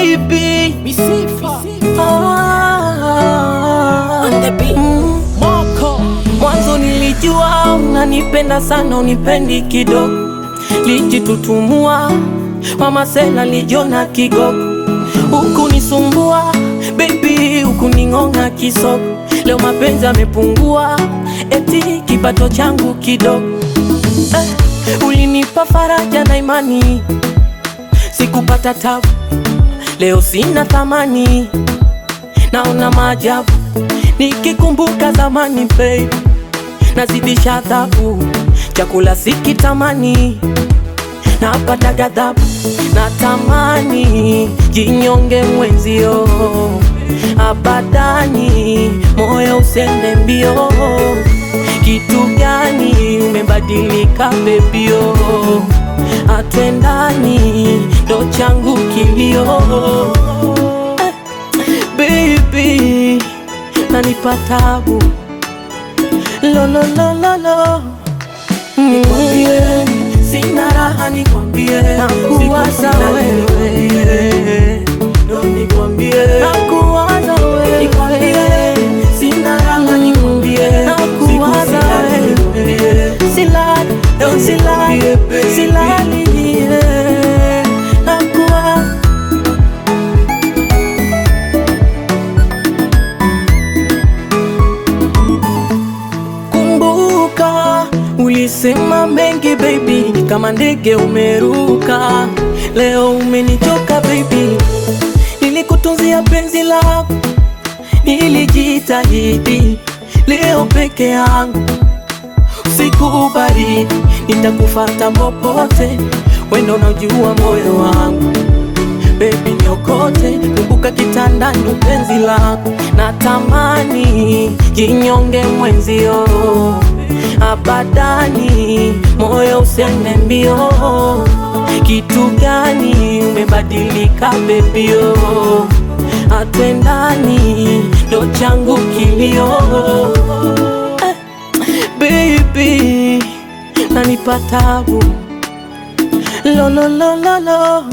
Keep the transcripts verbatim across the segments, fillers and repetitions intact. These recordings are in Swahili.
baby Misifa ah, on the beat. mm. Moko Mwanzo nilijua unanipenda sana, unipendi kidogo. Lijitutumua mama sela lijona kigogo. Huku nisumbua baby, huku ningonga kisoko. Leo mapenzi yamepungua, eti kipato changu kidogo. eh, Ulinipa faraja na imani, sikupata tabu. Leo sina thamani, naona maajabu. Nikikumbuka zamani baby, nazidisha adhabu. Chakula sikitamani, napata ghadhabu. Natamani jinyonge mwenzio, abadani moyo usende mbio. Kitu gani umebadilika bebio, atwendani ndo changu kilio. eh, Baby nanipa tabu, lo lo lo lo lo. Nikwambie sina raha, nikwambie nakuwaza wewe, ndo nikwambie nakuwaza wewe. Nikwambie sina raha, nikwambie nakuwaza wewe. Silali, ndo silali, silali nakuwaza. Kumbuka ulisema mengi baby, kama ndege umeruka. Leo umenichoka baby, nilikutunzia penzi lako, nilijitahidi. Leo peke yangu usiku baridi, nitakufuata popote, wendo unajua moyo wangu. Baby niokote, kumbuka kitandani penzi lako. Natamani jinyonge mwenzio, abadani moyo usende mbio. Kitu gani umebadilika bebio, atwendani ndo changu kilio. eh, Baby nanipa tabu, lo lo lo lo lo.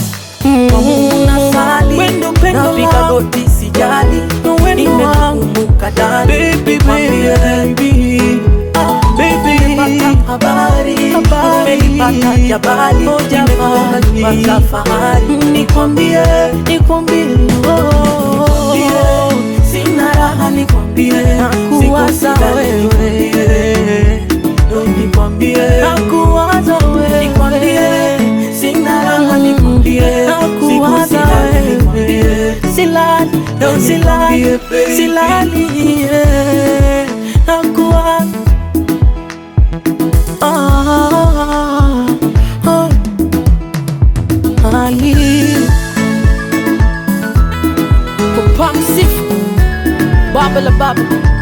Unasali, napika goti sijali, nimekumbuka dali. Baby, baby, ah, baby, nimepata habari, nimelipata jabali, nimekuona nimepata fahari. Nikwambie, nikwambie, oh, sina raha, nikwambie nakuwaza wewe, ndo nikwambie nakuwaza wewe. Nikwambie sina raha, nikwambie nakuwaza wewe. Silali, ndo silali, silali nakuwaza. ah, ah, Ali Papa Misifa Baba la Baba